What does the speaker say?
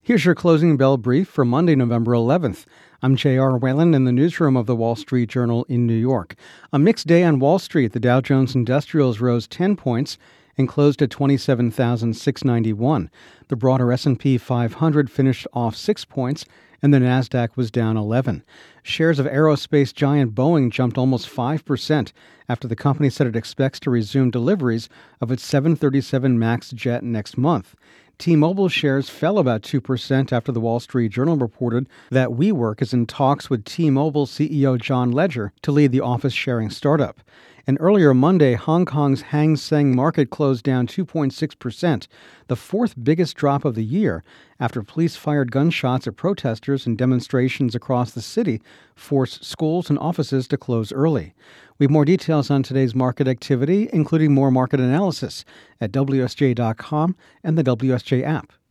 Here's your closing bell brief for Monday, November 11th. I'm J.R. Whalen in the newsroom of the Wall Street Journal in New York. A mixed day on Wall Street. The Dow Jones Industrials rose 10 points and closed at 27,691. The broader S&P 500 finished off 6 points, and the Nasdaq was down 11. Shares of aerospace giant Boeing jumped almost 5% after the company said it expects to resume deliveries of its 737 MAX jet next month. T-Mobile shares fell about 2% after the Wall Street Journal reported that WeWork is in talks with T-Mobile CEO John Legere to lead the office-sharing startup. And earlier Monday, Hong Kong's Hang Seng market closed down 2.6%, the fourth biggest drop of the year, after police fired gunshots at protesters and demonstrations across the city forced schools and offices to close early. We have more details on today's market activity, including more market analysis, at WSJ.com and the WSJ app.